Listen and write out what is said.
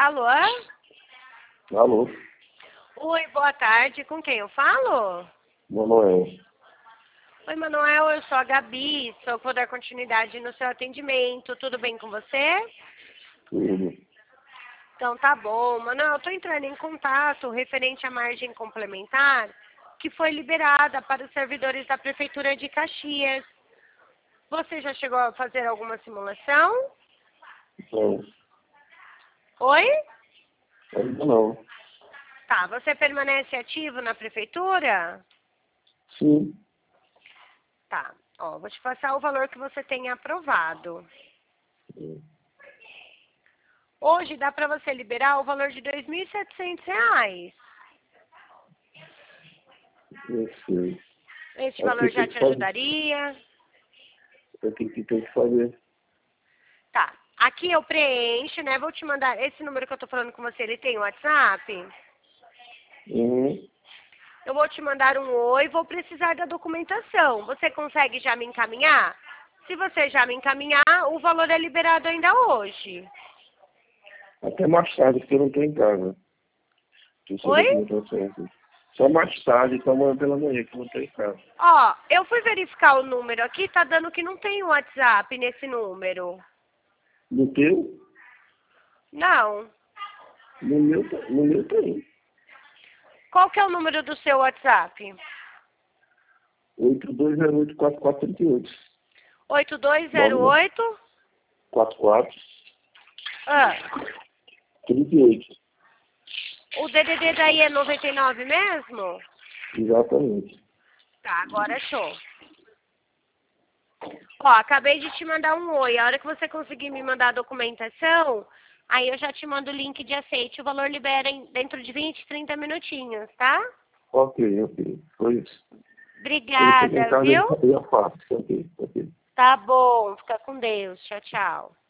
Alô? Alô, Oi, boa tarde. Com quem eu falo? Manoel. Oi, Manuel, eu sou a Gabi. Sou por dar continuidade no seu atendimento. Tudo bem com você? Tudo. Então tá bom. Manuel, eu tô entrando em contato referente à margem complementar que foi liberada para os servidores da Prefeitura de Caxias. Você já chegou a fazer alguma simulação? Então, Oi? ainda não. Tá, você permanece ativo na Prefeitura? Sim. Tá. Ó, vou te passar o valor que você tem aprovado. Hoje dá para você liberar o valor de R$ 2.700. Eu sei. Esse É o valor que já tem te que fazer. ajudaria? É o que tem que fazer. Tá. Aqui eu preencho, né? Vou te mandar. Esse número que eu tô falando com você, ele tem WhatsApp? Uhum. Eu vou te mandar um oi, vou precisar da documentação. Você consegue já me encaminhar? Se você já me encaminhar, o valor é liberado ainda hoje. Até mais tarde, porque eu não estou em casa. Tem sua Oi? documentação aqui. Só mais tarde, então amanhã pela manhã, que eu não estou em casa. Ó, eu fui verificar o número aqui, tá dando que não tem WhatsApp nesse número. No teu? Não. No meu tem. Qual que é o número do seu WhatsApp? 8208-4438. 8208? 4438. Ah, o DDD daí é 99 mesmo? Exatamente. Tá, agora achou. Ó, acabei de te mandar um oi. A hora que você conseguir me mandar a documentação, aí eu já te mando o link de aceite. O valor libera dentro de 20, 30 minutinhos, tá? Ok. Foi isso. Quando eu chegar em Obrigada, casa, viu? eu faço. Ok. Tá bom. Fica com Deus. Tchau, tchau.